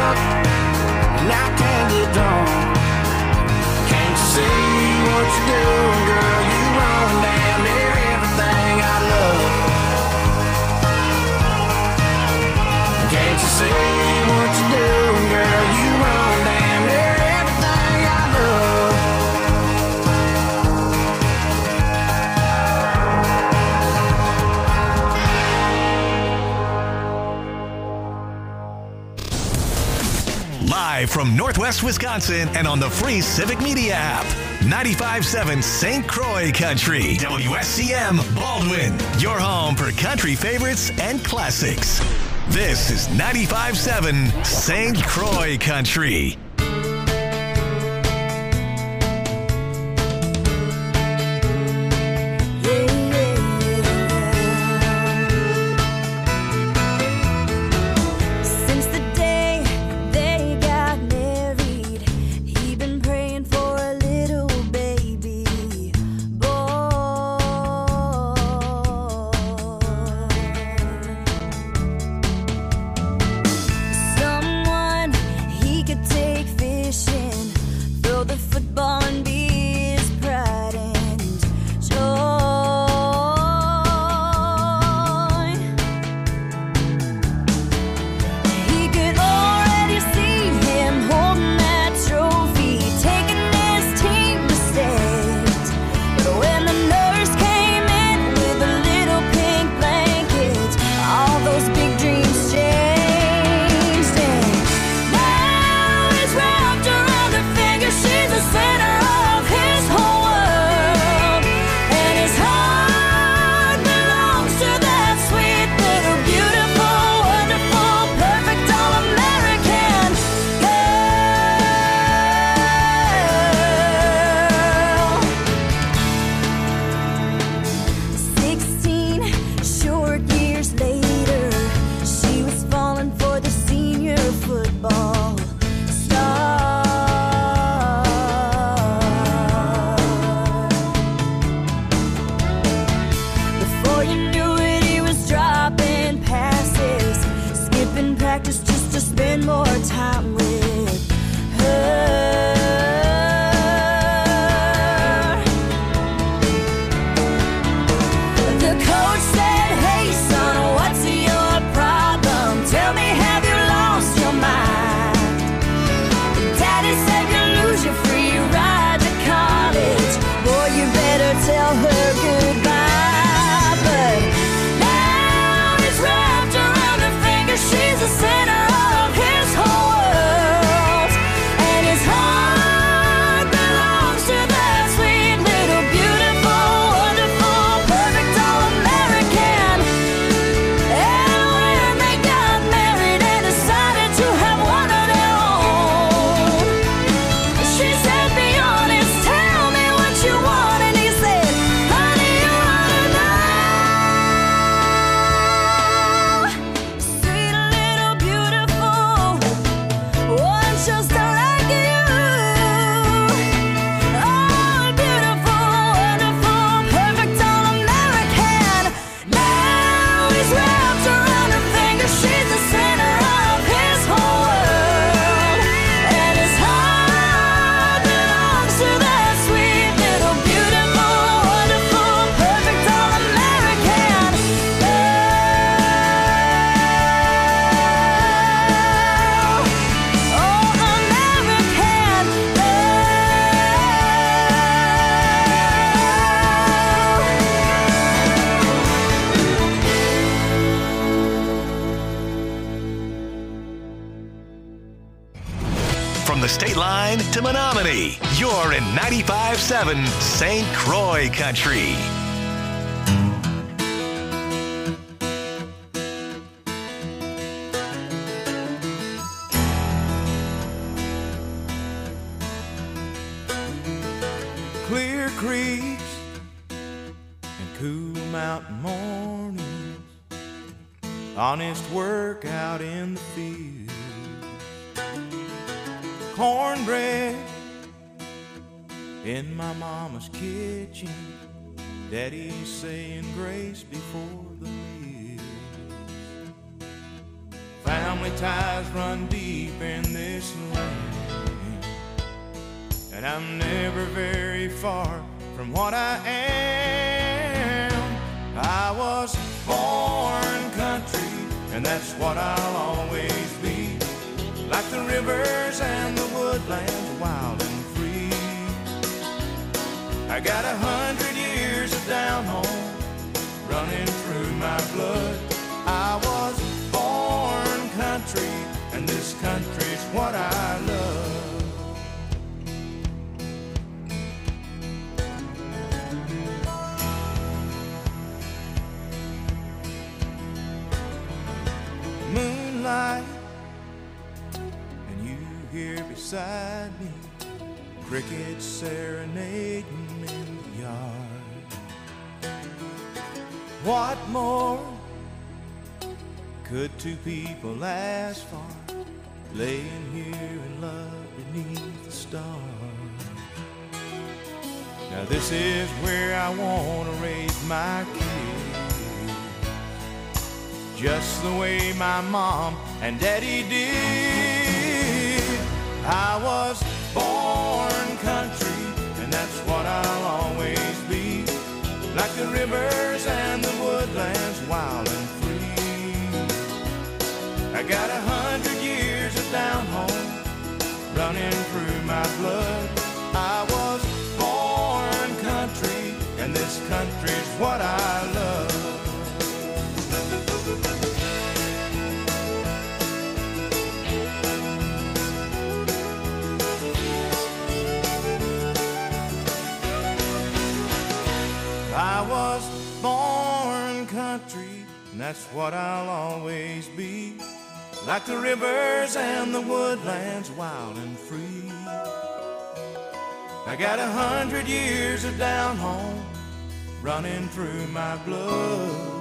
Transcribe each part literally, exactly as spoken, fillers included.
up and I can't get drawn. Can't you see what you're doing, girl? You run damn near everything I love. Can't you see what you're doing, girl? You run damn near everything I love. Live from Northwest Wisconsin and on the free Civic Media app. ninety-five point seven Saint Croix Country. W S C M Baldwin. Your home for country favorites and classics. This is ninety-five point seven Saint Croix Country. From the state line to Menominee, you're in ninety-five point seven Saint Croix Country. Clear creeks and cool mountain mornings, honest work out in the field. Cornbread in my mama's kitchen, Daddy's saying grace before the meal. Family family ties run deep in this land, and I'm never very far from what I am. I was born country, and that's what I'll always be. Like the rivers and the woodlands, wild and free. I got a hundred years of down home running through my blood. I was born country, and this country's what I love. Moonlight, and you here beside me, crickets serenading in the yard. What more could two people ask for, laying here in love beneath the stars? Now this is where I want to raise my kids, just the way my mom and daddy did. I was born country, and that's what I'll always be. Like the rivers and the woodlands, wild and free. I got a hundred years of down home running through my blood. I was born country, and this country's what I love. I was born country, and that's what I'll always be. Like the rivers and the woodlands, wild and free. I got a hundred years of down home running through my blood.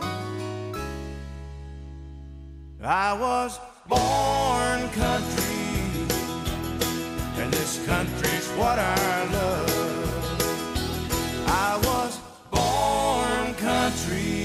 I was born country, and this country's what I love. I was born country.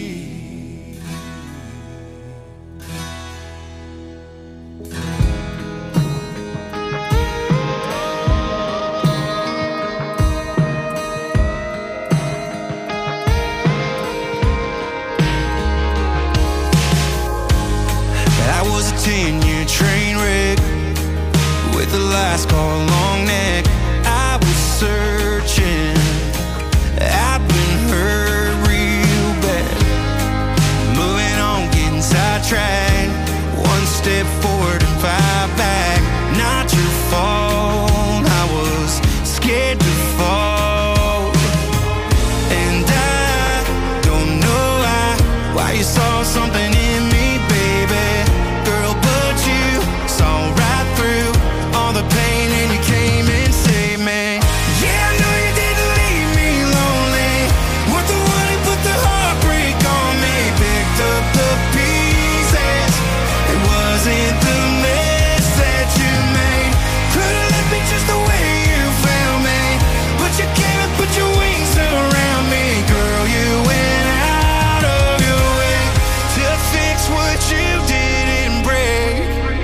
ten-year train wreck with the last call long neck. I was searching, I've been hurt real bad. Moving on, getting sidetracked. One step forward and five back. Not your fault, I was scared to fall. And I don't know why, why you saw something in me, baby. Girl, but you saw right through all the pain and you came and saved me. Yeah, I know you didn't leave me lonely. Weren't the one who put the heartbreak on me. Picked up the pieces, it wasn't the mess that you made. Could've left me just the way you found me, but you came and put your wings around me. Girl, you went out of your way to fix what you didn't break.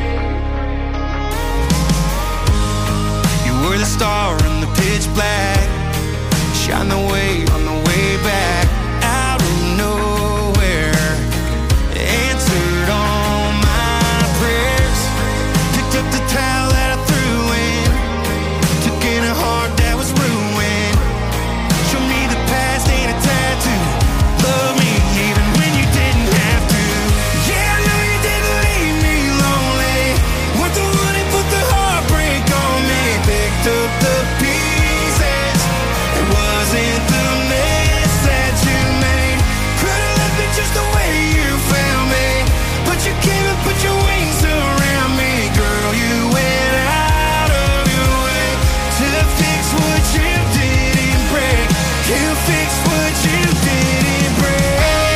You were the star in the pitch black, shine the way on the way back. Out of nowhere, answered all my prayers. Picked up the towel that I threw in, took in a heart that was ruined. Show me the past ain't a tattoo. Love me even when you didn't have to. Yeah, I know you didn't leave me lonely. Weren't the one who put the heartbreak on me. Picked up the pieces, it wasn't the mess that you made. Could've left me just the way you found me, but you came and put your wings around me. Girl, you went out of your way to fix what you didn't break. You fixed what you didn't break.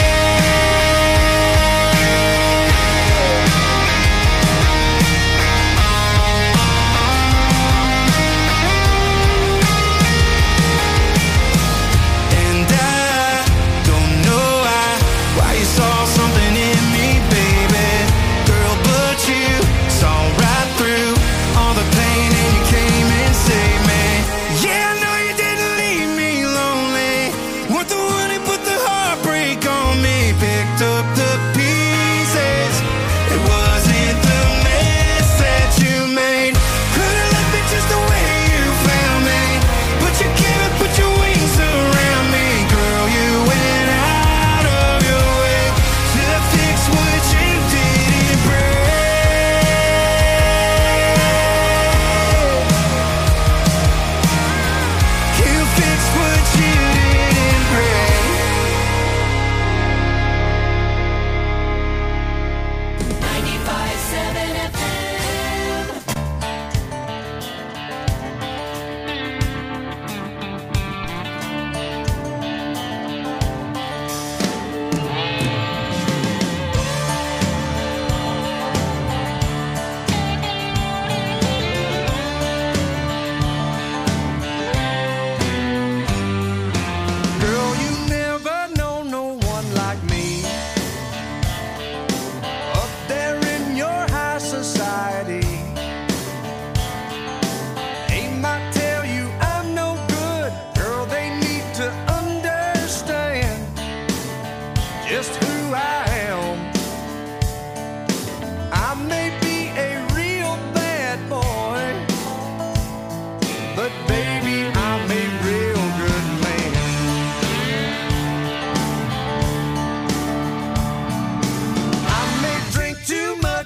And I don't know why, why you saw something in me, baby. Girl, but you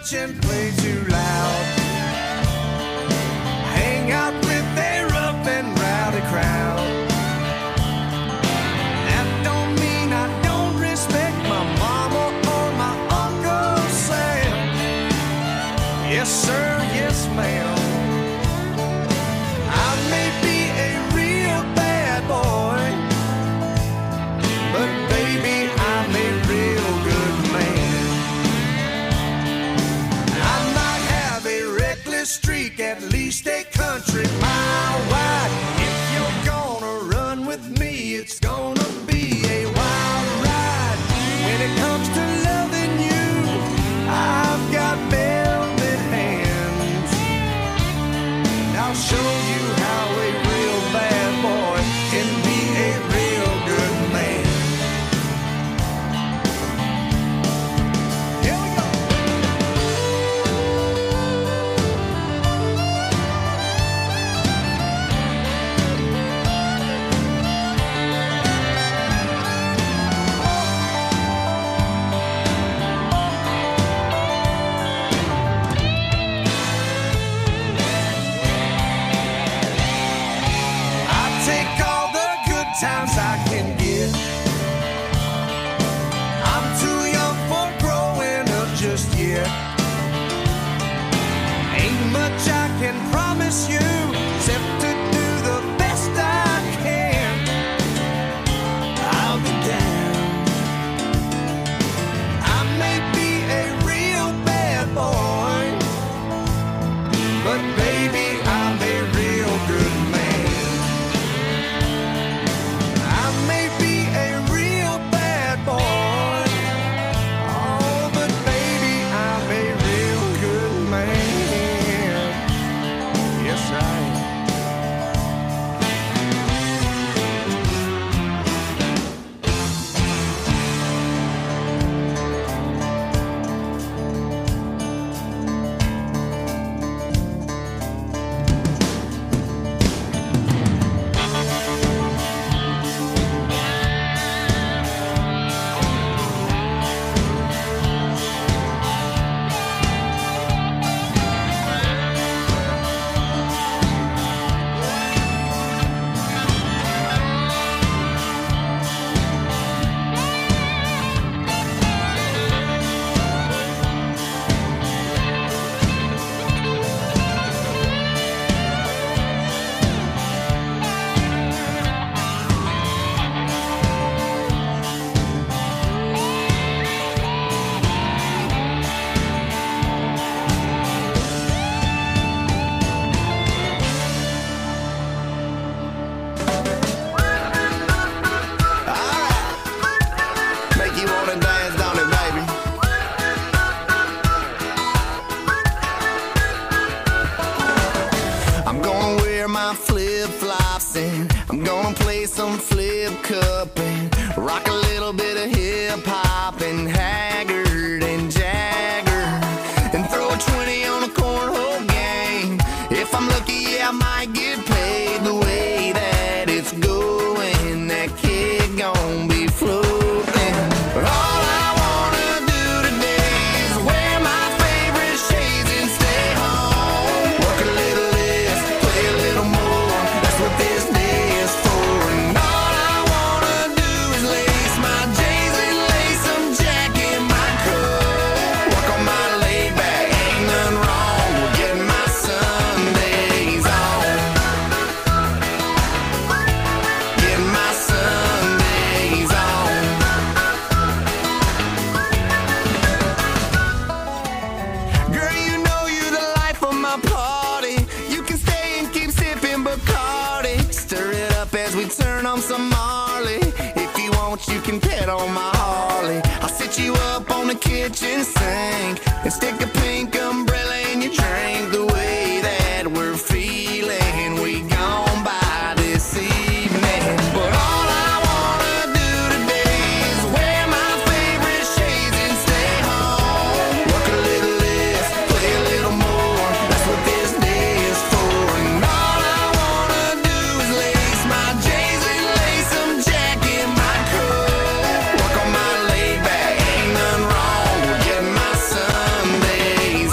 much and play too loud. Hang out with a rough and rowdy crowd. That don't mean I don't respect my mama or my Uncle Sam. Yes sir, yes ma'am. I may be a real bad boy, but baby I'm a real good man. I might have a reckless streak, at least a country mile wide. If you're gonna run with me, it's gonna be a wild ride. When it comes to loving you, I've got velvet hands. I'll show you how a real bad boy can be a real good man. Here we go. I take all the good times I can get. I'm too young for growing up just yet. Ain't much I can promise you, except to do the best I can. I'll be down. I may be a real bad boy, but baby I'm a real good man. I may be a real bad boy, oh, but baby I'm a real good man. Yes I am. Make you wanna dance, don't it, baby? I'm gonna wear my flip-flops and I'm gonna play some flip cup and rock a little bit of hip-hop and Haggard and Jagger and throw a twenty on a cornhole game. If I'm lucky, yeah, I might get paid. The way that it's going, that kid gon' be floating. But all I wanna do today is wear my favorite shades and stay home. Work a little less, play a little more. That's what this day is for. And all I wanna do is lace my J's and lace some Jack in my coat. Work on my laid back, ain't nothing wrong with getting my Sundays on. Getting my Sundays on. Girl, you know you the life of my party. You can stay and keep sipping Bacardi. Stir it up as we turn on some Marley. If you want, you can pet on my Harley. I'll sit you up on the kitchen sink and stick a pink umbrella in your drink. The way that we're feeling, we gon' buy this evening. But all I wanna do today is wear my favorite shades and stay home. Work a little less, play a little more. That's what this day is for. And all I wanna do is lace my J's and lace some Jack in my coat. Work on my laid back, ain't nothing wrong with getting my Sundays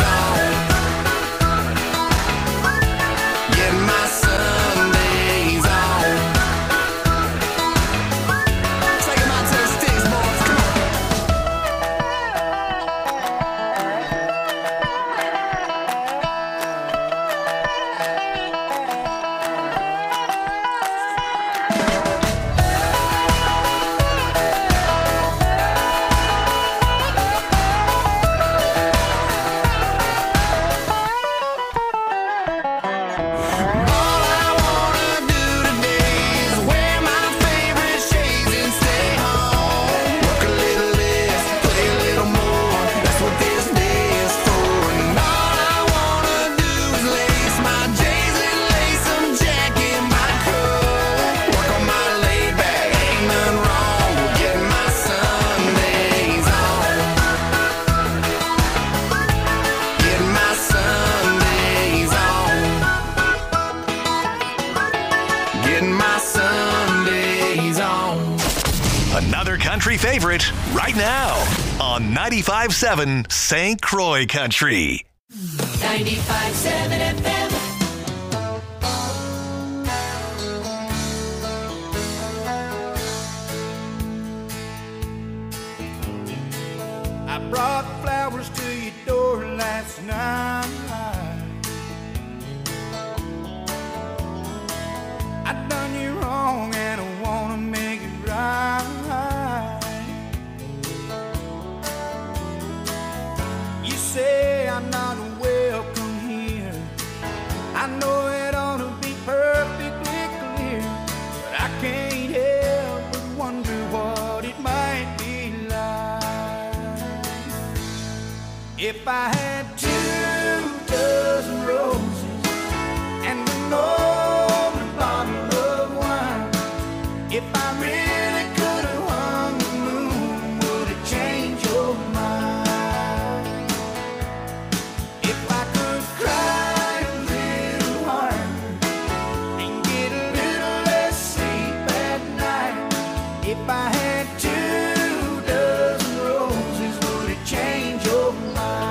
country favorite right now on ninety-five seven Saint Croix Country. ninety-five seven F M. I brought flowers to your door last night. I done you wrong and I wanna make it right. You say I'm not welcome here. I know it ought to be perfectly clear, but I can't help but wonder what it might be like if I had two dozen roses and an open bottle of wine. If I really could have hung the moon, would it change your mind? If I could cry a little harder and get a little less sleep at night. If I had two dozen roses, would it change your mind?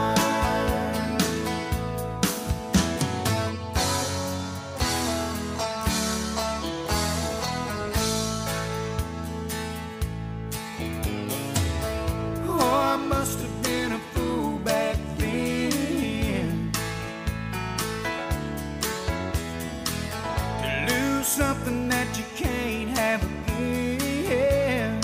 Oh, I must have been a fool back then to lose something that you can't have again.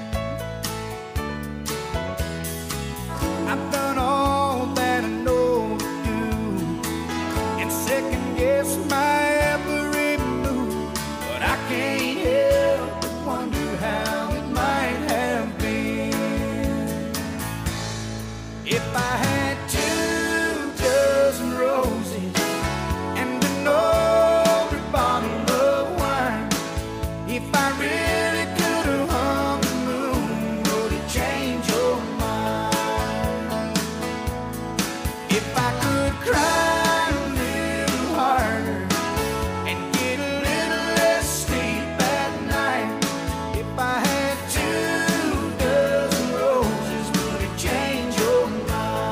I've done all that I know to do and second guess my every move, but I can't help but wonder how it might have been if I had two dozen roses and an old bottle of wine. If I really could have hung the moon, would it change your mind? If I could cry a little harder and get a little less sleep at night. If I had two dozen roses, would it change your mind?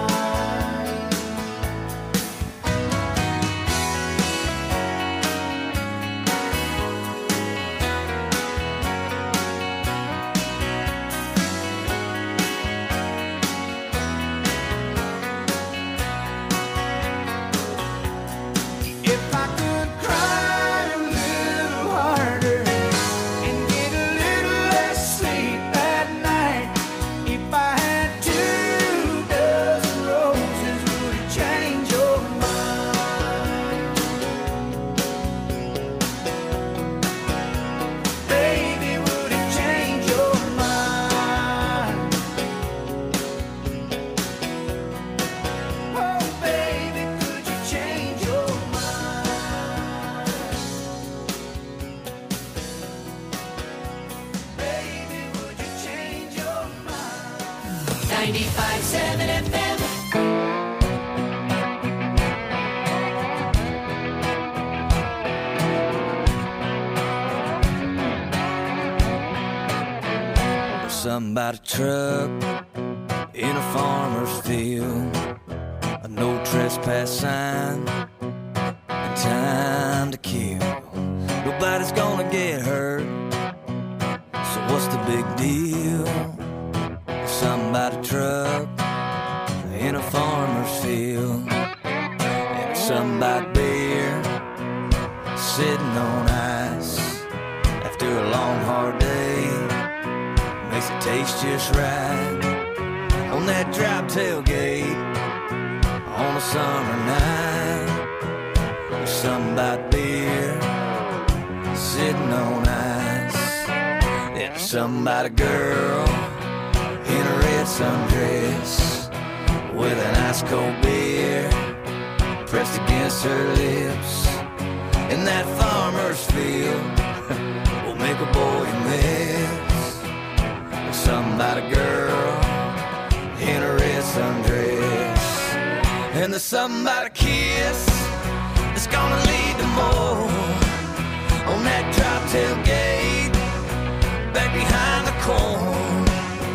If I could cry a little harder and get a little less sleep at night. If I had two dozen roses, would it change your mind? Baby, would it change your mind? Oh, baby, could you change your mind? Baby, would you change your mind? ninety-five seven F M. Something about a truck in a farmer's field, a no trespass sign, and time to kill. Nobody's gonna get hurt, so what's the big deal? Something about a truck in a farmer's field, and something about beer sitting on ice after a long hard day. Makes it taste just right on that drop tailgate on a summer night. There's something about beer sitting on ice. There's something about a girl in a red sundress with an ice cold beer pressed against her lips. In that farmer's field will make a boy miss. Something about a girl in a red sundress, and there's something about a kiss that's gonna lead to more on that drop tailgate back behind the corn.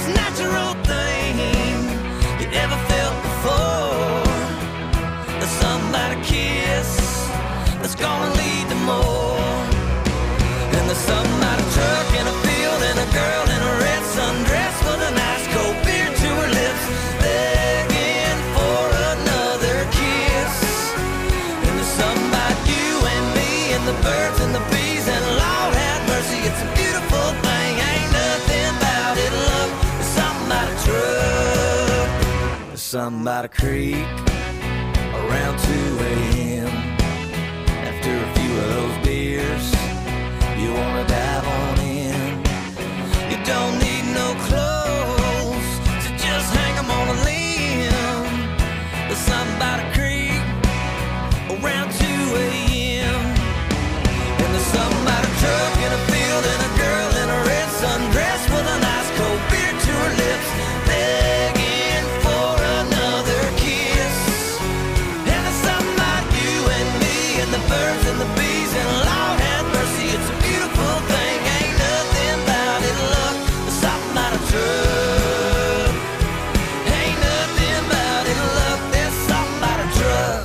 most natural thing you ever felt before. There's something about a kiss that's gonna lead to more. And there's something about a truck in a field and a girl in a red sundress with a nice cold beer to her lips, begging for another kiss. And there's something about you and me and the birds and the bees, and Lord have mercy, it's a beautiful thing. Ain't nothing about it, love. There's something about a truck. There's something about a creek around two a.m. After a few of those beers, you wanna dive on in. You don't need no clothes, so just hang 'em on a limb. There's something about a creek around two a.m. And there's something about a truck in a field and a girl in a red sundress with a nice cold beer to her lips, begging for another kiss. And there's something about you and me and the birds and the bees, and Lord have mercy, it's a beautiful thing. Ain't nothing about it, love. There's something about a truck. Ain't nothing about it, love. There's something about a truck.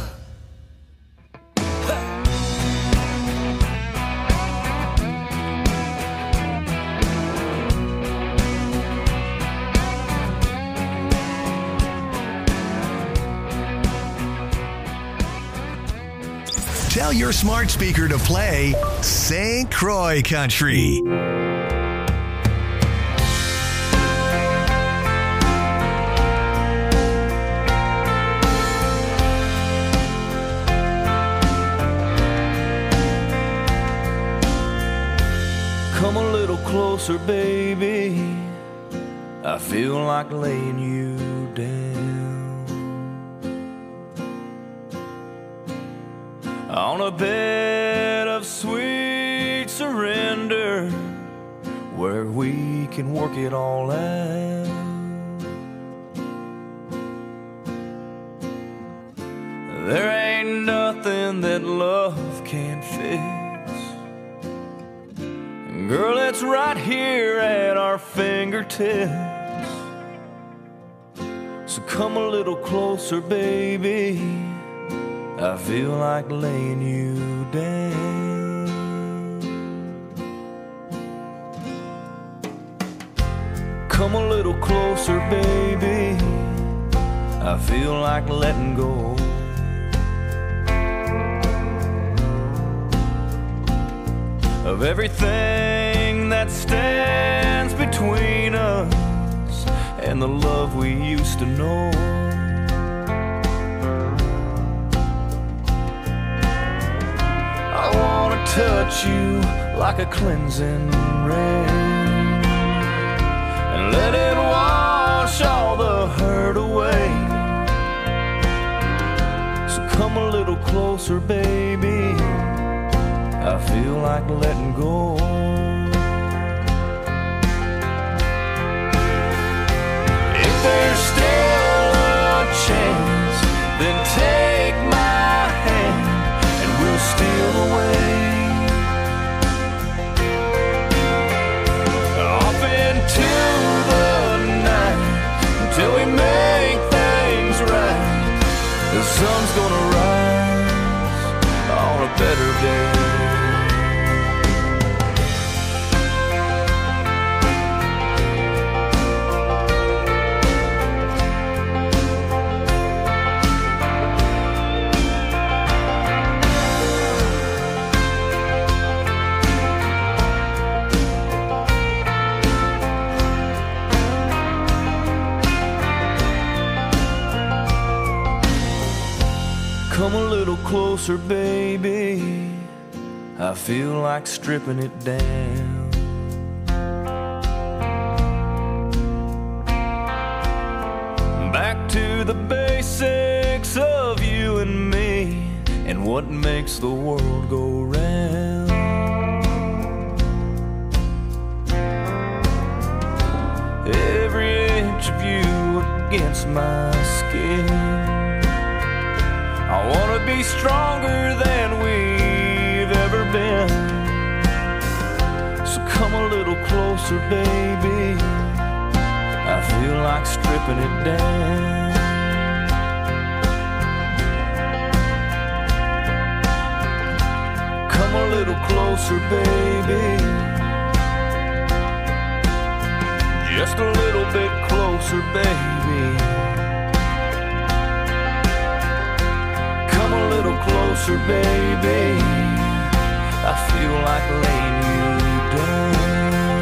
Tell your smart speaker to play Saint Croix Country. Come a little closer, baby. I feel like laying you down on a bed of sweet surrender, where we can work it all out. There ain't nothing that love can't fix. Girl, it's right here at our fingertips. So come a little closer, baby. I feel like laying you down. Come a little closer, baby. I feel like letting go. Of everything that stands between us and the love we used to know. I wanna touch you like a cleansing rain and let it wash all the hurt away. So come a little closer, baby. I feel like letting go. If there's still a chance, then take my hand and we'll steal away off into the night until we make things right. The sun's gonna rise on a better day. Come a little closer, baby. I feel like stripping it down. Back to the basics of you and me and what makes the world go round. Every inch of you against my skin. I wanna be stronger than we've ever been. So come a little closer, baby. I feel like stripping it down. Come a little closer, baby. Just a little bit closer, baby. Come a little closer, baby. I feel like laying you down.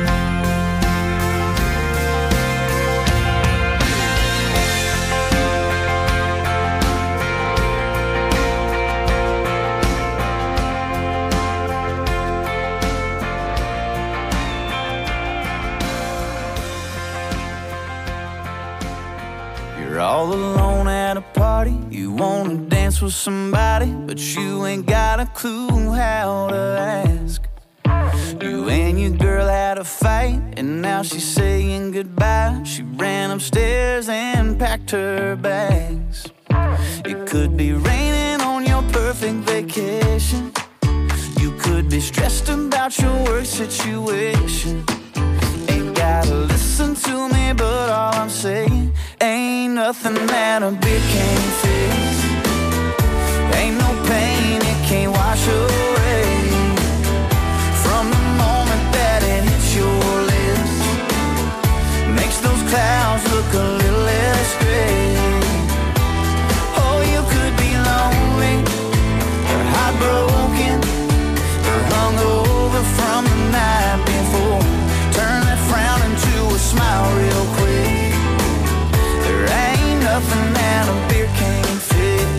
You're all alone at a party. You wanna dance with somebody, but you ain't got a clue how to ask. You and your girl had a fight, and now she's saying goodbye. She ran upstairs and packed her bags. It could be raining on your perfect vacation. You could be stressed about your work situation. Ain't gotta listen to me, but all I'm saying, ain't nothing that a beer can't fix. Ain't no pain it can't wash away. From the moment that it hits your lips, makes those clouds look a little less gray. Oh, you could be lonely, or heartbroken, or hungover from the night before. Turn that frown into a smile real quick. There ain't nothing that a beer can't fix.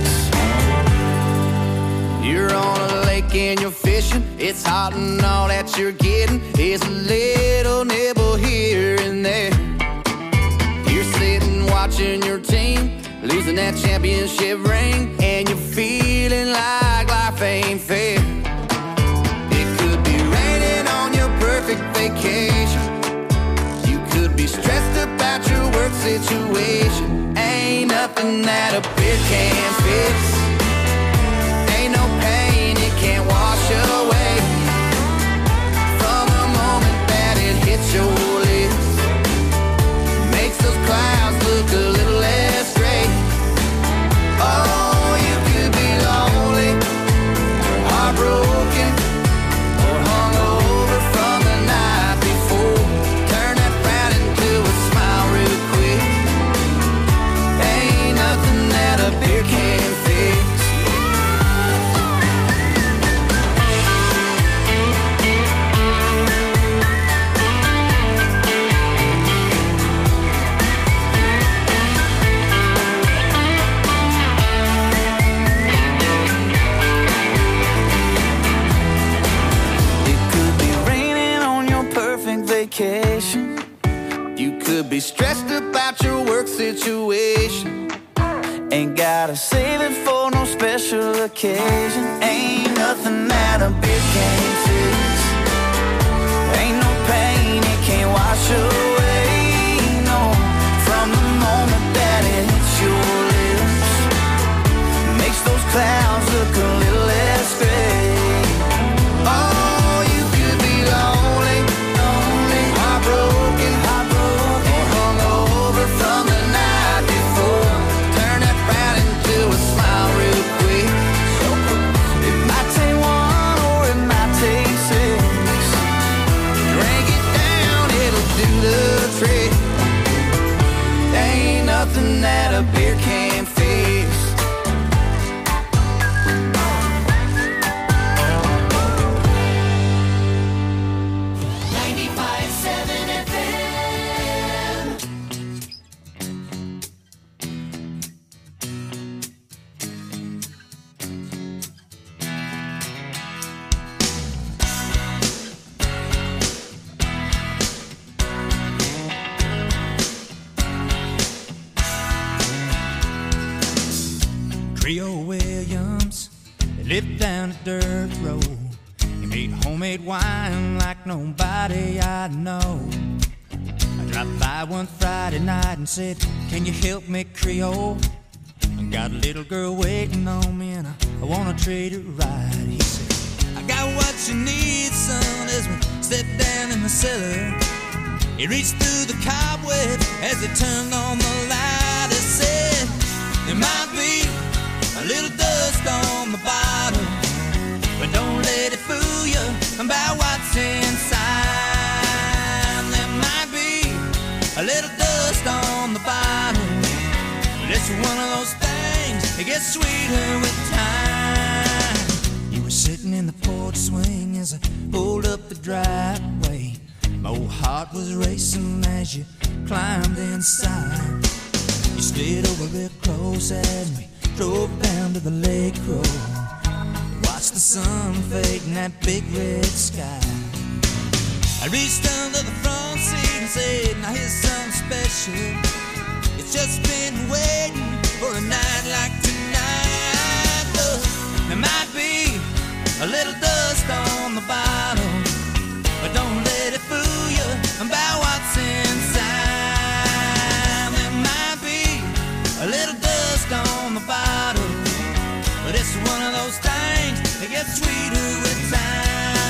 You're on a lake and you're fishing. It's hot and all that you're getting is a little nibble here and there. You're sitting watching your team losing that championship ring, and you're feeling like life ain't fair. It could be raining on your perfect vacation. You could be stressed about your work situation. Ain't nothing that a beer can't fix. Ain't no pain it can't wash away. From the moment that it hits your lips, makes those clouds look a little less gray. Oh, you could be lonely, or heartbroken, or hungover from the night before. Turn that frown into a smile real quick. Ain't nothing that a beer can't fix. Vacation. You could be stressed about your work situation. Ain't gotta save it for no special occasion. Ain't nothing that a beer can't fix. Ain't no pain it can't wash away. No, from the moment that it hits your lips, makes those clouds look a little less gray. Oh, you could be lonely, heartbroken, heartbroken, or hungover from the night before. Turn that frown into a smile real quick. It might take one or it might take six. Drink it down, it'll do the trick. Ain't nothing that a beer can't fix. Creole Williams lived down a dirt road. He made homemade wine like nobody I know. I dropped by one Friday night and said, can you help me, Creole? I got a little girl waiting on me and I, I wanna treat her right. He said, I got what you need, son, as we step down in the cellar. He reached through the cobwebs as he turned on the light. He said, there might be a little dust on the bottom, but don't let it fool you about what's inside. There might be a little dust on the bottom, but it's one of those things that gets sweeter with time. You were sitting in the porch swing as I pulled up the driveway. My old heart was racing as you climbed inside. You slid over real close as we drove down to the lake road. Watched the sun fade in that big red sky. I reached under the front seat and said, now here's something special. It's just been waiting for a night like tonight. Look, there might be a little dust on the bottom, but don't let it fool you about what's inside. There might be a little dust on the bottom, but it's one of those things that gets sweeter with time.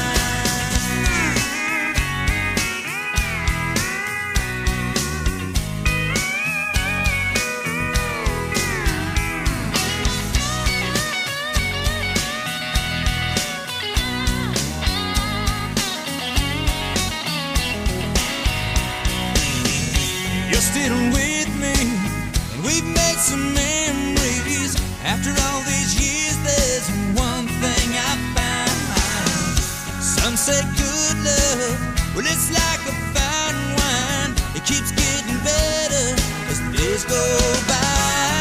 You're still with me, and we've made some memories. After all these years, there's one thing I found. Some say good love, well, it's like a fine wine. It keeps getting better as the days go by.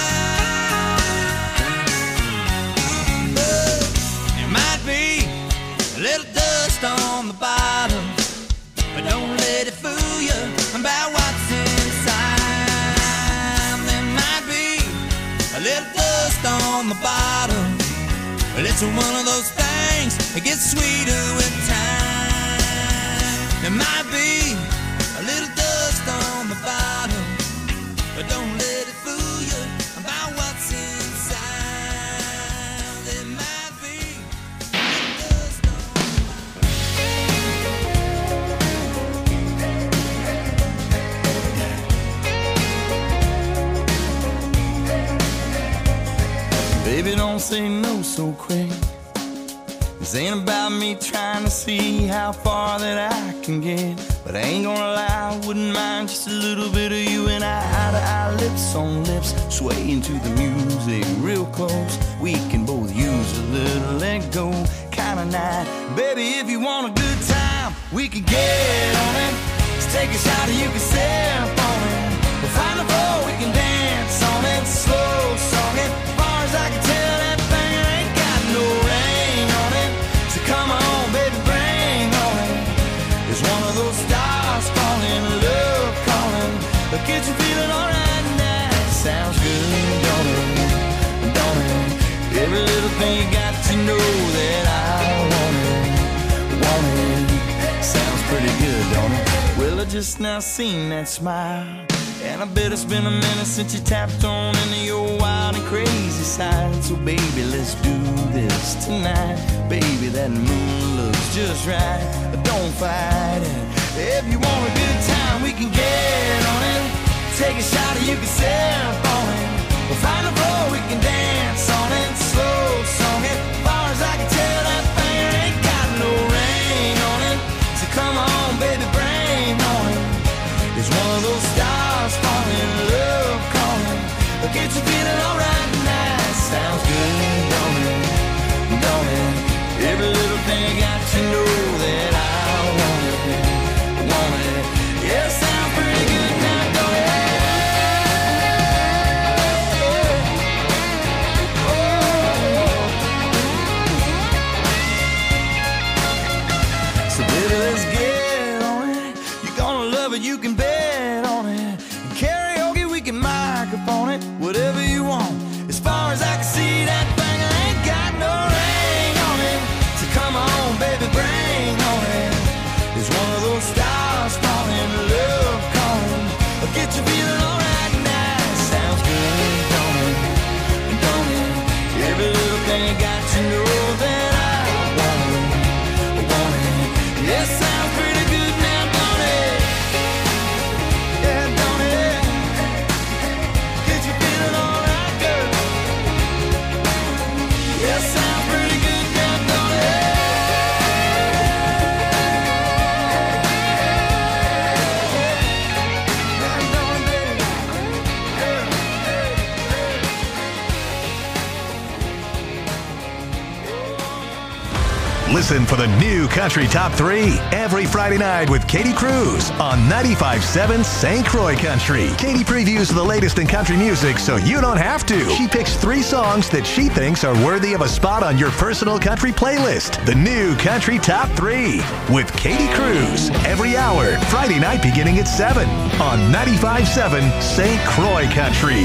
But there might be a little dust on the bottom, but don't let it fool you about what's inside. There might be a little dust on the bottom, but it's one of those things that gets sweeter with time. There might be a little dust on the bottom, but don't let it fool you about what's inside. There might be a little dust on the Baby, don't say no so quick. This ain't about me trying to see how far that I can get. But I ain't gonna lie, I wouldn't mind just a little bit of you and I, eye to eye, lips on lips, swaying to the music real close. We can both use a little let go kind of night. Baby, if you want a good time, we can get on it. Let's take a shot and you can sip on it. We'll find a floor, we can dance on it. Slow song it, as far as I can tell, that thing ain't got no ring on it. So come on, baby, bring on it. It's one of those stars calling, love calling. But get you feeling alright now. Sounds good, don't it? Don't it? Every little thing you got to know that I want it, want it. Sounds pretty good, don't it? Well, I just now seen that smile, and I bet it's been a minute since you tapped on into your wild and crazy side. So baby, let's do this tonight. Baby, that moon looks just right, but don't fight it. If you want a good time, we can get on it. Take a shot or you can sip on it. We'll find a floor, we can dance on it. Slow song it, as far as I can tell, that thing ain't got no ring on it. So come on, baby, bring on it. It's one of those stars falling, love calling. But get you feeling alright tonight. Sounds good, don't it? Don't it? Every little thing got to know that I want it, want it. Yeah, it sounds pretty good now, don't it? So baby, let's get on it. You're gonna love it, you can bet on it. And karaoke, we can microphone it. Whatever you want. As far as I can see, that thing ain't got no ring on it. So come on, baby, bring on it. It's one of those stars falling, love calling. But get you feeling alright now. Sounds good, don't it? Don't it? Every little thing got to know that I want it, want it. Yeah, sounds pretty good now, don't it? Listen for the new Country Top three every Friday night with Katie Cruz on ninety-five point seven Saint Croix Country. Katie previews the latest in country music so you don't have to. She picks three songs that she thinks are worthy of a spot on your personal country playlist. The new Country Top three with Katie Cruz every hour, Friday night beginning at seven on ninety-five point seven Saint Croix Country.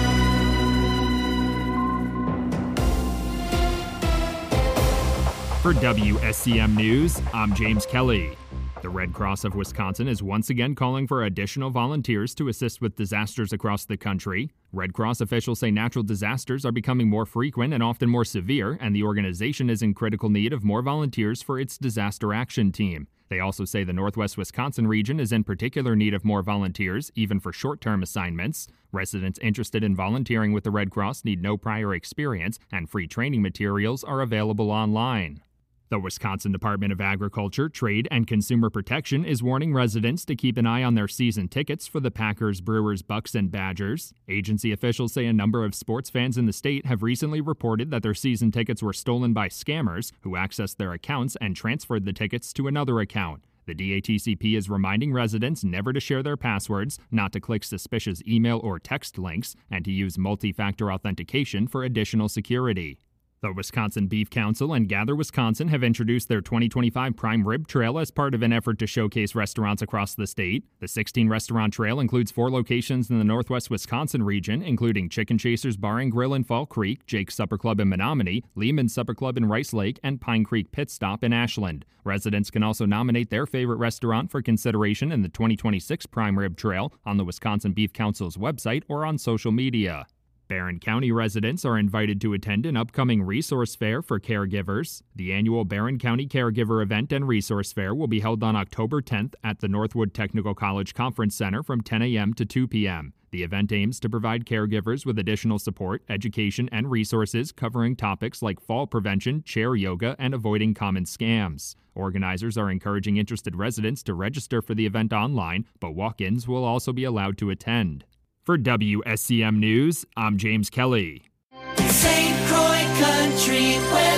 For W S C M News, I'm James Kelly. The Red Cross of Wisconsin is once again calling for additional volunteers to assist with disasters across the country. Red Cross officials say natural disasters are becoming more frequent and often more severe, and the organization is in critical need of more volunteers for its disaster action team. They also say the Northwest Wisconsin region is in particular need of more volunteers, even for short-term assignments. Residents interested in volunteering with the Red Cross need no prior experience, and free training materials are available online. The Wisconsin Department of Agriculture, Trade, and Consumer Protection is warning residents to keep an eye on their season tickets for the Packers, Brewers, Bucks, and Badgers. Agency officials say a number of sports fans in the state have recently reported that their season tickets were stolen by scammers who accessed their accounts and transferred the tickets to another account. The D A T C P is reminding residents never to share their passwords, not to click suspicious email or text links, and to use multi-factor authentication for additional security. The Wisconsin Beef Council and Gather Wisconsin have introduced their twenty twenty-five Prime Rib Trail as part of an effort to showcase restaurants across the state. The sixteen-restaurant trail includes four locations in the Northwest Wisconsin region, including Chicken Chasers Bar and Grill in Fall Creek, Jake's Supper Club in Menominee, Lehman's Supper Club in Rice Lake, and Pine Creek Pit Stop in Ashland. Residents can also nominate their favorite restaurant for consideration in the twenty twenty-six Prime Rib Trail on the Wisconsin Beef Council's website or on social media. Barron County residents are invited to attend an upcoming resource fair for caregivers. The annual Barron County Caregiver Event and Resource Fair will be held on October tenth at the Northwood Technical College Conference Center from ten a.m. to two p.m. The event aims to provide caregivers with additional support, education, and resources covering topics like fall prevention, chair yoga, and avoiding common scams. Organizers are encouraging interested residents to register for the event online, but walk-ins will also be allowed to attend. For W S C M News, I'm James Kelly. Saint Croix Country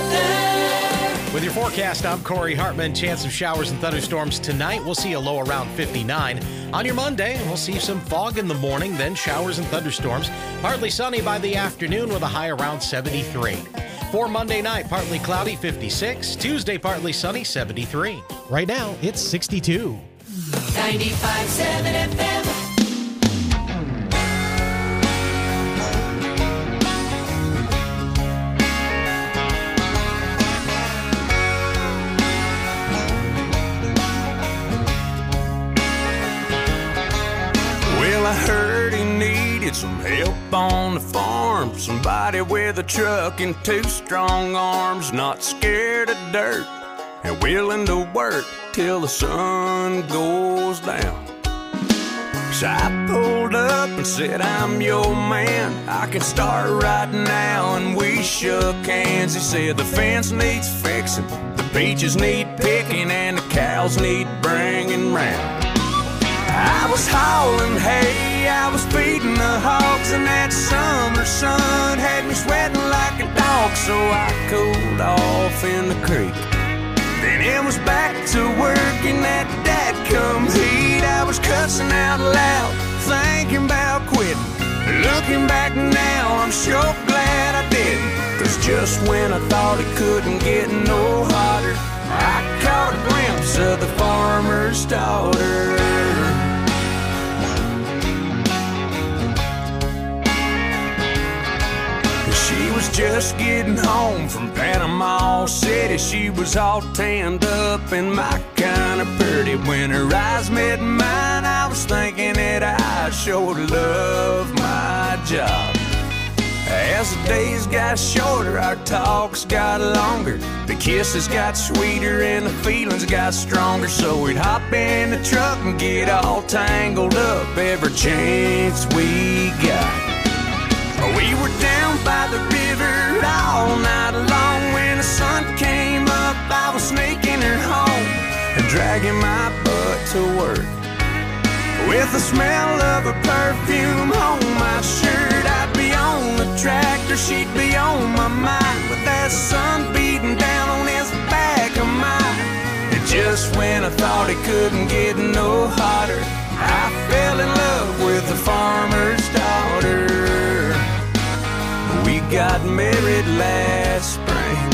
weather. With your forecast, I'm Corey Hartman. Chance of showers and thunderstorms tonight. We'll see a low around fifty-nine. On your Monday, we'll see some fog in the morning, then showers and thunderstorms. Partly sunny by the afternoon with a high around seventy-three. For Monday night, partly cloudy, fifty-six. Tuesday, partly sunny, seventy-three. Right now, it's sixty-two. ninety-five point seven F M. I heard he needed some help on the farm. Somebody with a truck and two strong arms, not scared of dirt and willing to work till the sun goes down. So I pulled up and said, I'm your man, I can start right now. And we shook hands. He said the fence needs fixing, the peaches need picking, and the cows need bringing round. I was hauling hay, I was feeding the hogs, and that summer sun had me sweating like a dog. So I cooled off in the creek. Then it was back to work in that dadgum heat. I was cussing out loud, thinking about quitting. Looking back now, I'm sure glad I didn't. Cause just when I thought it couldn't get no hotter, I caught a glimpse of the farmer's daughter. She was just getting home from Panama City. She was all tanned up and my kind of pretty. When her eyes met mine, I was thinking that I sure love my job. As the days got shorter, our talks got longer. The kisses got sweeter and the feelings got stronger. So we'd hop in the truck and get all tangled up every chance we got. We were down by the river all night long. When the sun came up, I was sneaking her home and dragging my butt to work. With the smell of her perfume on my shirt, I'd be on the tractor, she'd be on my mind. With that sun beating down on his back, just when I thought it couldn't get no hotter, I fell in love with the farmer's daughter. We got married last spring.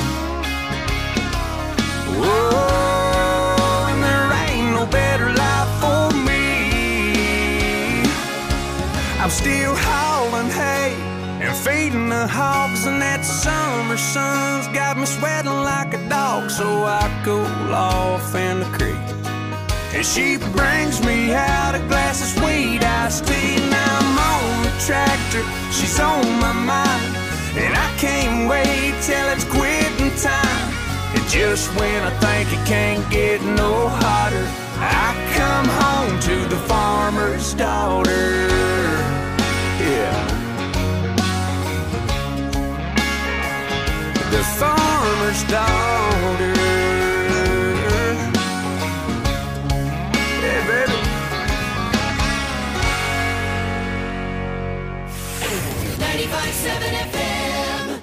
Whoa, and there ain't no better life for me. I'm still hauling hay and feeding the hogs, and that summer sun's got me sweating like a dog. So I cool off in the creek, and she brings me out a glass of sweet iced tea. Now I'm on the tractor, she's on my mind, and I can't wait till it's quitting time. And just when I think it can't get no hotter, I come home to the farmer's daughter. Yeah, the farmer's daughter. Yeah, baby. ninety-five seven F M.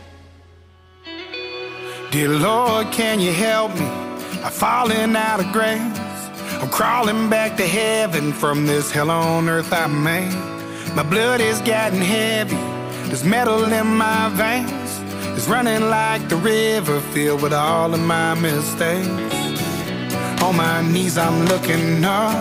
Dear Lord, can you help me? I'm falling out of grace. I'm crawling back to heaven from this hell on earth I made. My blood is getting heavy. There's metal in my veins. It's running like the river filled with all of my mistakes. On my knees I'm looking up.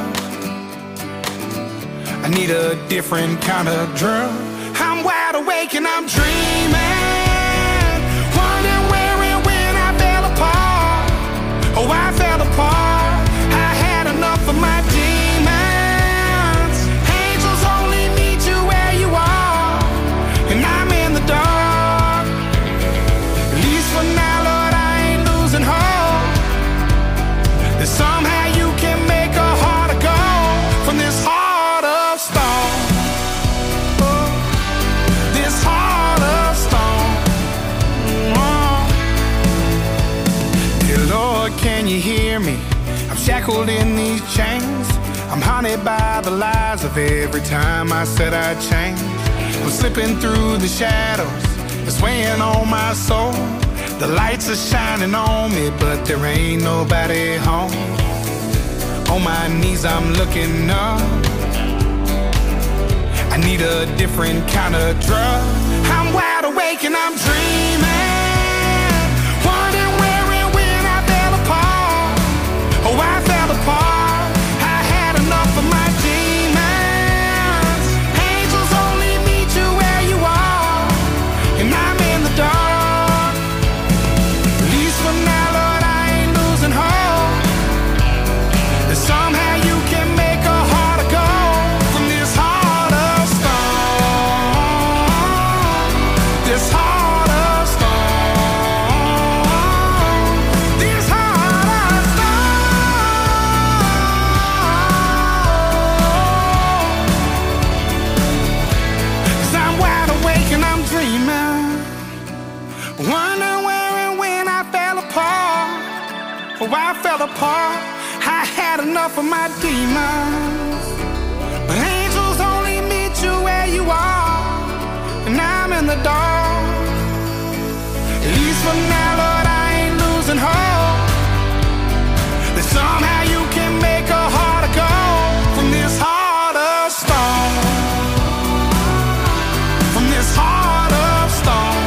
I need a different kind of drug. I'm wide awake and I'm dreaming, wondering where and when I fell apart. Oh, I fell apart. I had enough of my demons. Angels only meet you where you are, and I'm in the dark. At least for now, Lord, I ain't losing hope that somehow you can make a heart of gold from this heart of stone. Can you hear me? I'm shackled in these chains. I'm haunted by the lies of every time I said I'd change. I'm slipping through the shadows, it's weighing on my soul. The lights are shining on me, but there ain't nobody home. On my knees I'm looking up. I need a different kind of drug. I'm wide awake and I'm dreaming, oh, I fell apart. I had enough of my demons. Angels only meet you where you are, and I'm in the dark. At least for now, Lord, I ain't losing hope that somehow you can make a heart of gold from this heart of stone. This heart of stone. This heart. Wonder where and when I fell apart. Oh, I fell apart. I had enough of my demons. But angels only meet you where you are, and I'm in the dark. At least for now, Lord, I ain't losing hope that somehow you can make a heart of gold from this heart of stone. From this heart of stone.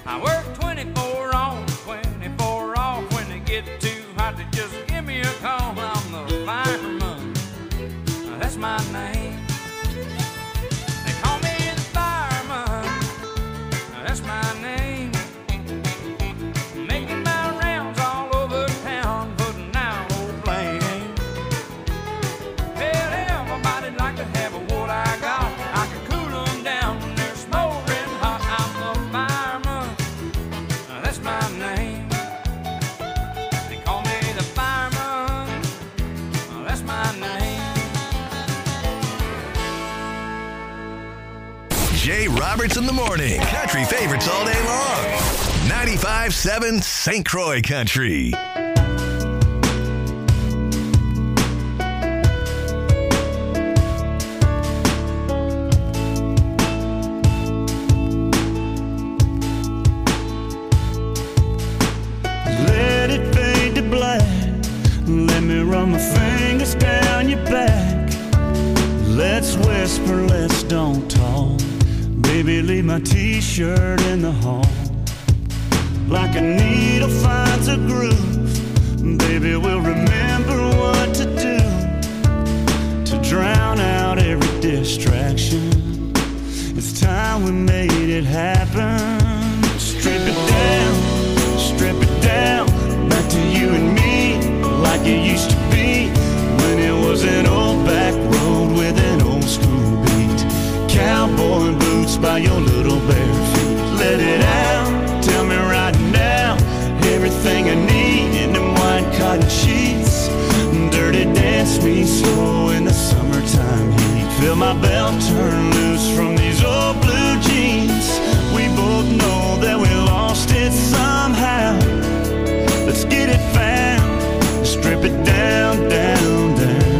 I work twenty-four on, twenty-four off. When they get too hot, they just give me a call. I'm the fireman, that's my name. They call me the fireman, that's my name. Making my rounds all over town, putting out old flame. Tell everybody like to have what I got. I can cool them down when they're smoldering hot. I'm the fireman, that's my name. They call me the fireman, that's my name. Jay Roberts in the morning. Country favorites all day long. ninety-five seven Saint Croix Country. Let it fade to black. Let me run my fingers down your back. Let's whisper, let's don't talk. Baby, leave my t-shirt in the hall. Like a needle finds a groove, baby, we'll remember what to do to drown out every distraction. It's time we made it happen. Strip it down, strip it down, back to you and me, like it used to be when it was an old back road with an old school beat. Cowboy boots by your little bare feet. Let it out, tell me right now, everything I need in them white cotton sheets. Dirty dance me slow in the summertime heat. Feel my belt turn loose from these old blue jeans. We both know that we lost it somehow. Let's get it found, strip it down, down, down.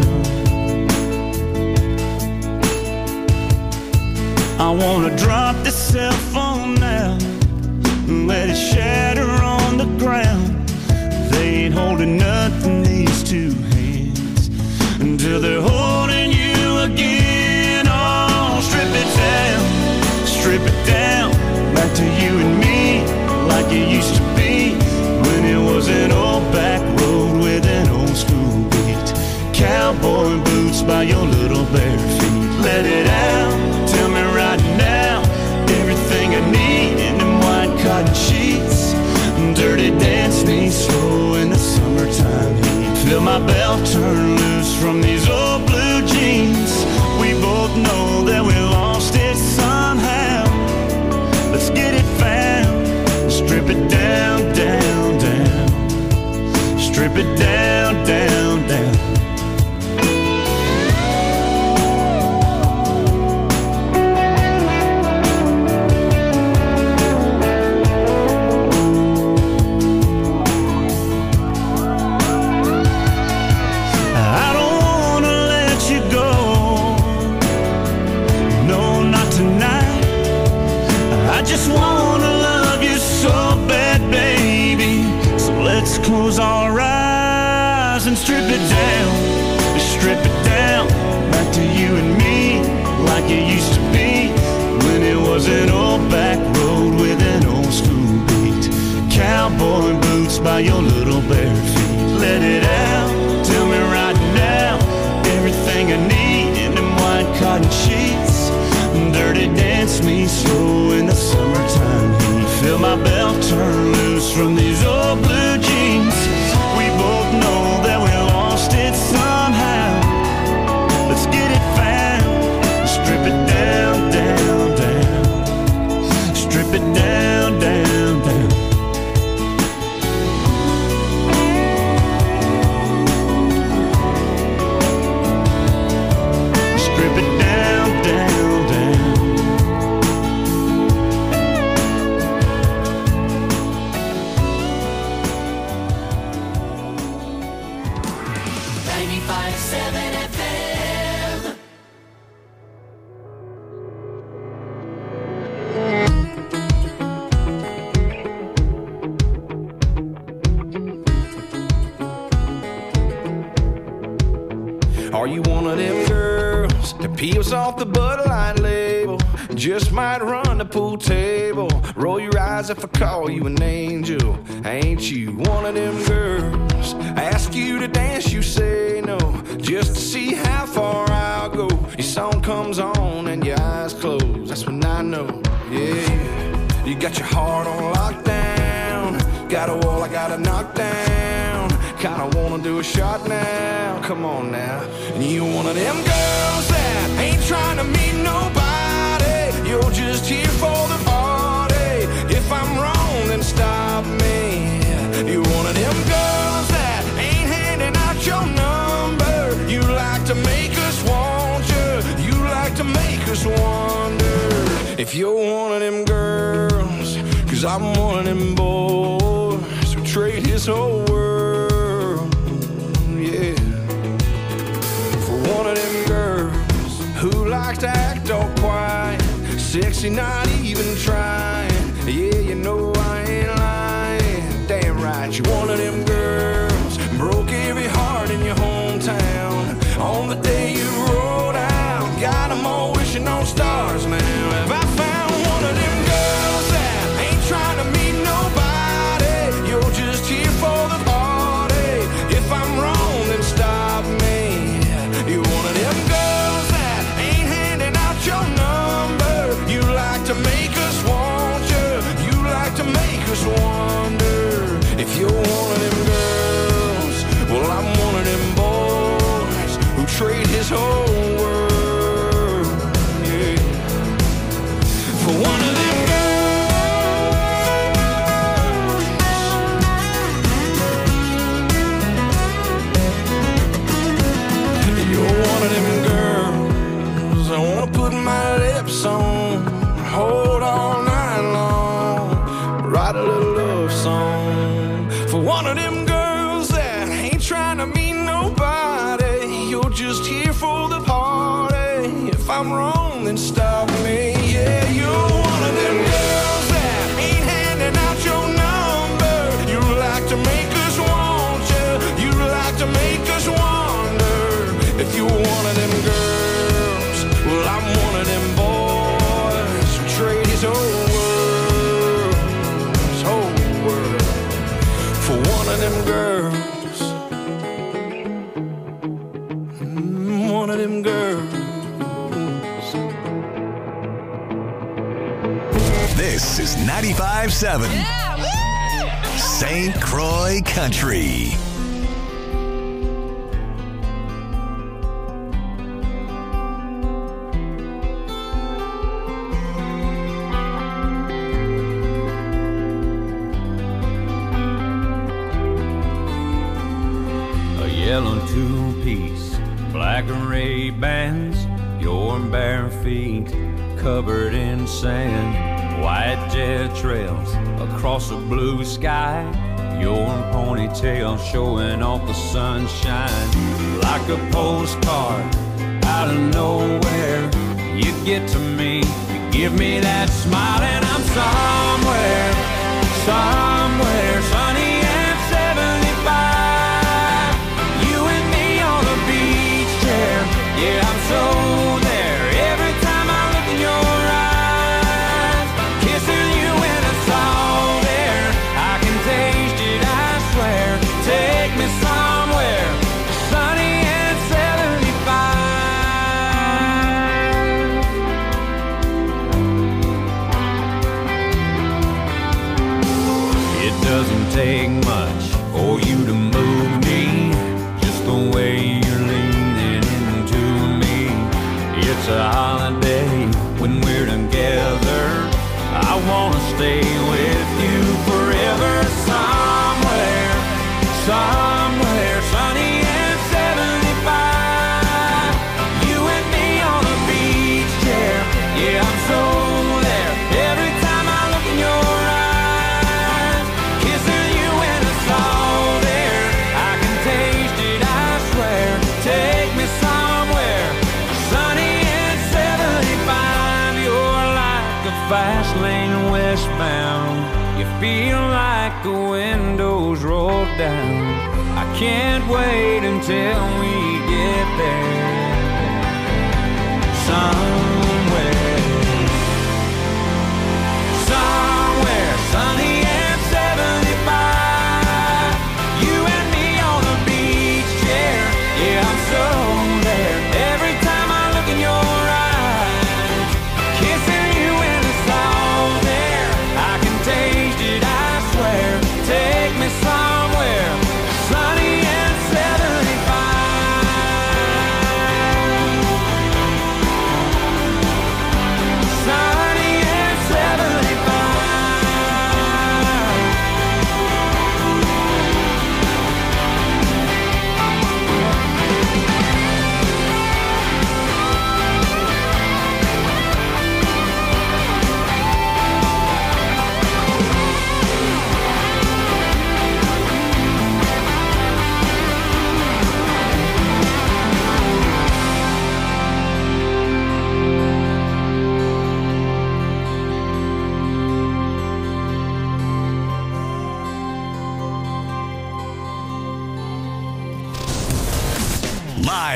I wanna drop this cell phone now, let it shatter on the ground. They ain't holding nothing, these two hands, until they're holding you again. Oh, strip it down, strip it down, back to you and me, like it used to be when it was an old back road with an old school beat. Cowboy boots by your little bare feet. Let it out, tell me right now, everything I need in them white cotton sheets. Dirty dance me slow in the summertime heat. Feel my belt turn loose from these old blue jeans. We both know that we lost it somehow. Let's get it found, strip it down, down, down. Strip it down, down, down. Close our eyes and strip it down, strip it down, back to you and me, like it used to be when it was an old back road with an old school beat. Cowboy boots by your little bare feet. Let it out, tell me right now, everything I need in them white cotton sheets. Dirty dance me slow in the summertime heat. Feel my belt turn loose from these old blue jeans. We both know that we lost it somehow. Let's get it found, strip it down, down, down. Strip it down, down, down. Strip it down, down, down. ninety-five seven F M. Are you one of them girls that peels off the Bud Light label just might run the pool table. Roll your eyes if I call you an angel. Ain't you one of them girls? I ask you to dance, you say no, just to see how far I'll go. Your song comes on and your eyes close, that's when I know, yeah. You got your heart on lockdown, got a wall I gotta knock down. Kinda wanna do a shot now, come on now. And you one of them girls that ain't trying to meet nobody, you're just here for the party. If I'm wrong, then stop me. You're one of them girls that ain't handing out your number. You like to make us want you, you like to make us wonder if you're one of them girls. Cause I'm one of them boys who trade his whole world, yeah, for one of them girls who likes to act all quiet, sexy, not even trying. Yeah, you know I ain't lying. Damn right, you're one of them girls broke every heart in your hometown on the day you rolled out. Got them all wishing on stars now. Have I found one of them girls that ain't trying to meet nobody? You're just here for the party. If I'm wrong, then stop me. You're one of them girls that ain't handing out your number. You like to make us want you, you like to make us wonder if you're one of them girls. Well, I'm one of them boys who trade his whole world, yeah, for one of them girls. You're one of them girls I wanna put my lips on, hold all night long, write a little love song for one of them girls that ain't trying to meet nobody. You're just here for the party. If I'm wrong, then stop me. Yeah, you're one of them girls that ain't handing out your number. You like to make us want you, you like to make us wonder if you're one of them girls. Well, I'm one of them boys who trade his whole world, his whole world for one of them girls. Mm, one of them girls. This is ninety-five seven Saint Croix Country. Yellow two-piece, black and Ray-Bans, your bare feet covered in sand, white jet trails across a blue sky, your ponytail showing off the sunshine. Like a postcard out of nowhere, you get to me, you give me that smile, and I'm somewhere, somewhere sunny and seventy-five. Yeah, I'm so there every time I look in your eyes. Kissing you when it's all there, I can taste it, I swear. Take me somewhere sunny and seventy-five. It doesn't take much for you to move me, just the way you're leaning. It's a holiday when we're together. I wanna stay with you forever. Somewhere, somewhere sunny and seventy-five. You and me on a beach chair. Yeah, I'm so there every time I look in your eyes. Kissing you when it's all there, I can taste it, I swear. Take me somewhere sunny. Fast lane westbound, you feel like the windows roll down. I can't wait until we get there. Somewhere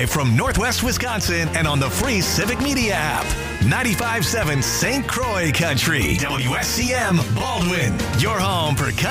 Live from Northwest Wisconsin and on the free Civic Media app. ninety-five point seven Saint Croix Country. W S C M Baldwin. Your home for country.